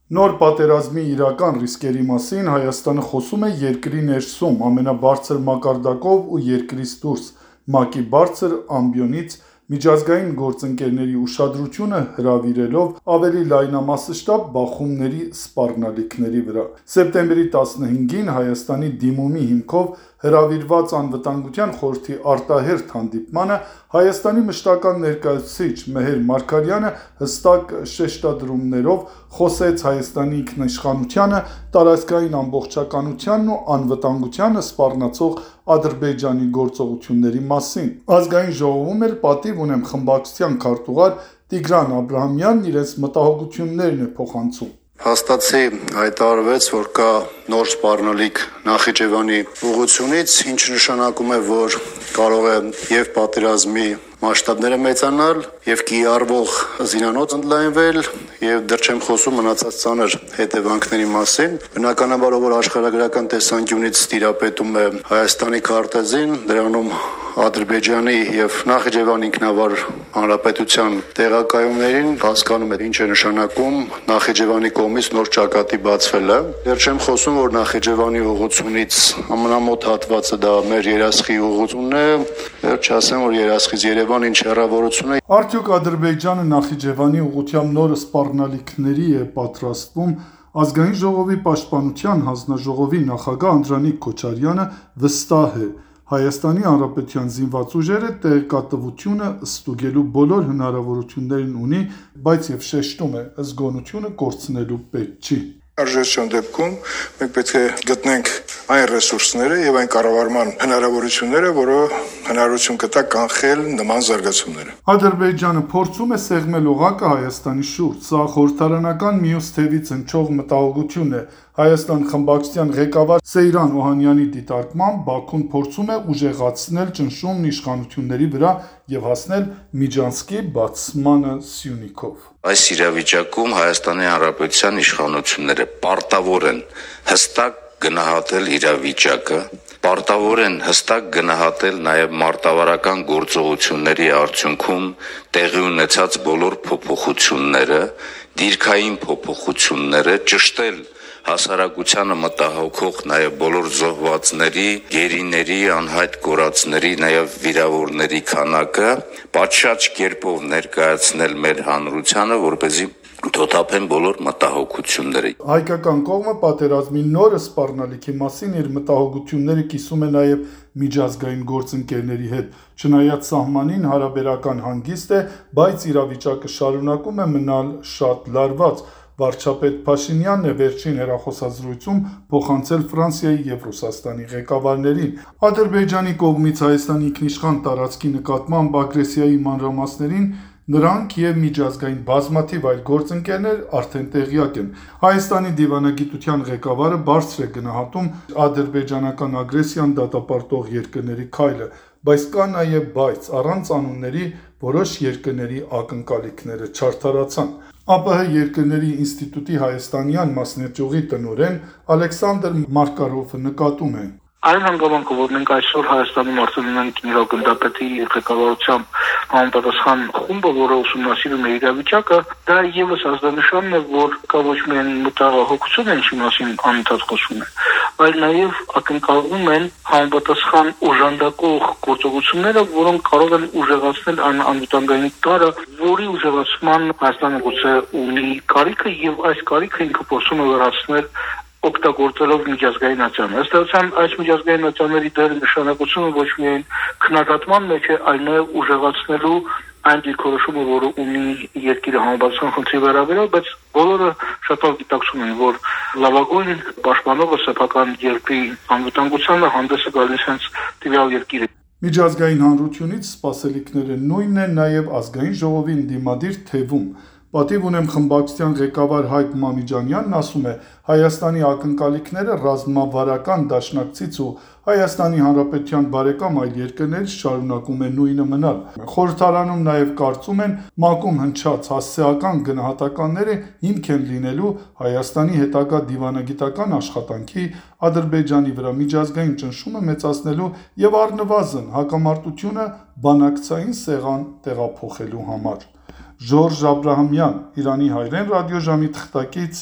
Նոր պատերազմի իրական ռիսկերի մասին Հայաստանը խոսում է երկրի ներսում ամենաբարձր մակարդակով ու երկրից դուրս ՄԱԿ-ի բարձր ամբիոնից միջազգային գործընկերների ուշադրությունը հրավիրելով ավելի լայնամասշտաբ բախումների սպառնալիքների վրա։ Սեպտեմբերի 15-ին Հայաստանի դիմումի հիմքով հրավիրված Անվտանգության խորհրդի արտահերթ հանդիպմանը Հայաստանի մշտական ներկայացուցիչ Մեհեր Մարգարյանը հստակ շեշտադրումներով խոսեց Հայաստանի ինքնիշխանությանը, տարածքային ամբողջականությանն ու անվտանգությանը սպառնացող Ադրբեջանի գործողությունների մասին։ Ազգային ժողովում էլ պատիվ ունեմ խմբակցության քարտուղար Տիգրան Աբրահամյանն իրենց մտահոգություններն է փոխանցում։ Հաստատի հայտարարվեց, որ կա նոր սպառնալիք Նախիջևանի ուղղությունից, ինչը նշանակում է, որ կարող է եւ պատերազմի մասշտաբները մեծանալ, եւ կիրառվող զինանոց ընդլայնվել, եւ դեռ չեմ խոսում մնացած ծանր հետևանքների մասին։ Բնականաբար, որ աշխարհագրական տեսանկյունից տիրապետում է Հայաստանի քարտեզին, դրանում Ադրբեջանի եւ Նախիջևանի ինքնավար հանրապետության տեղակայումներին հասկանում է ինչ է նշանակում Նախիջևանի կողմից նոր ճակատի բացվելը։ Դեռ չեմ խոսում, որ Նախիջևանի ուղղությունից ամենամոտ հատվածը դա մեր Երասխի ուղղությունն է, դեռ չասեմ, որ Երասխից Երևան ինչ հեռավորություն է։ Արդյոք Ադրբեջանը Նախիջևանի ուղղությամբ նոր սպառնալիքների է պատրաստվում։ Ազգային ժողովի պաշտպանության հանձնաժողովի նախագահ Անդրանիկ Քոչարյանը վստահ է, Հայաստանի Հանրապետության զինված ուժերը տեղեկատվությունը ստուգելու բոլոր հնարավորություններն ունի, բայց եւ շեշտում է, զգոնությունը կորցնելու պետք չի։ Արժեշտության դեպքում մենք պետք է գտնենք այն ռեսուրսները եւ այն կառավարման հնարավորությունները, որը հնարավորություն կտա կանխել նման զարգացումները։ Ադրբեջանը փորձում է սեղմել օղակը Հայաստանի շուրջ։ Սա խորհրդարանական մյուս թևից հնչող մտահոգություն է։ Հայաստան խմբակցության ղեկավար Սեյրան Օհանյանի դիտարկմամբ Բաքուն փորձում է ուժեղացնել ճնշումն իշխանությունների վրա եւ հասնել Միջանցքի բացմանը Սյունիքով։ Այս իրավիճակում Հայաստանի Հանրապետության իշխանությունները պարտավոր են հստակ գնահատել իրավիճակը, պարտավոր են հստակ գնահատել նաև մարտավարական գործողությունների արդյունքում տեղի ունեցած բոլոր փոփոխությունները, դիրքային փոփոխությունները, ճշտել հասարակությանը մտահոգող նաև բոլոր զոհվածների, գերիների, անհայտ կորածների, նաև վիրավորների քանակը պատշաճ կերպով ներկայացնել մեր հանրությանը, որպեսզի թոթափեն բոլոր մտահոգությունները։ Հայկական կողմը պատերազմի նոր սպառնալիքի մասին իր մտահոգությունները կիսում է նաև միջազգային գործընկերների հետ։ Չնայած սահմանին հարաբերական հանգիստ է, բայց իրավիճակը շարունակում է մնալ շատ լարված։ Վարչապետ Փաշինյանն է վերջին հեռախոսազրույցում փոխանցել Ֆրանսիայի եւ Ռուսաստանի ղեկավարներին։ Ադրբեջանի կողմից Հայաստանի ինքնիշխան տարածքի նկատմամբ ագրեսիայի մանրամասներին նրանք եւ միջազգային բազմաթիվ այլ գործընկերներ արդեն տեղյակ են։ Հայաստանի դիվանագիտության ղեկավարը բարձր է գնահատում ադրբեջանական ագրեսիան դատապարտող երկրների քայլը, բայց կա նաեւ բայց առանց անունների որոշ երկրների ակնկալիքները չարդարացան։ ԱՊՀ երկրների ինստիտուտի հայաստանյան մասնաճյուղի տնօրեն Ալեքսանդր Մարկարովը նկատում է. Այն հանգամանքը, որ մենք այսօր Հայաստանում արդեն ունենք գեներալ-գնդապետի ղեկավարությամբ համապատասխան խումբը, որը ուսումնասիրում է իրավիճակը, դա եւս ազդանշանն է, որ կա ոչ միայն մտահոգություն է, ինչի մասին անընդհատ խոսում է, այլ նաեւ ակնկալում են համապատասխան օժանդակող գործողությունները, որոնք կարող են ուժեղացնել այն անվտանգային տարը, որի ուժեղացման Հայաստանը գուցե ունի կարիքը եւ այս կարիքը ինքը փորձում է վերացնել օգտագործելով միջազգայնացիան։ Ըստ էության այս միջազգայնացիաների դերը նշանակությունը ոչ միայն քննադատման մեջ է, այլ նաև ուժեղացնելու այն դիրքորոշումը, որը ունի երկիրը համապատասխան խնդրի վերաբերյալ, բայց բոլորը շատ լավ գիտակցում են, որ լավագույն պաշտպանողը սեփական երկրի անվտանգությանը հանդես է գալիս հենց տվյալ երկիրը։ Միջազգային հանրությունից սպասելիքները նույնն են նաև ազգային ժողովի ընդդիմադիր թևում։ Պատիվ ունեմ խմբակցության ղեկավար Հայկ Մամիջանյանն ասում է. Հայաստանի ակնկալիքները ռազմավարական դաշնակցից ու Հայաստանի Հանրապետության բարեկամ այլ երկրներից շարունակում է նույնը մնալ։ Խորհրդարանում նաև կարծում են ՄԱԿ-ում հնչած հասցեական գնահատականները հիմք են լինելու Հայաստանի հետագա դիվանագիտական աշխատանքի, Ադրբեջանի վրա միջազգային ճնշումը մեծացնելու եւ առնվազն հակամարտությունը բանակցային սեղան տեղափոխելու համար։ Ժորժ Աբրահամյան, Իրանի հայրեն ռադիոժամի թղթակից,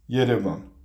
Երևան։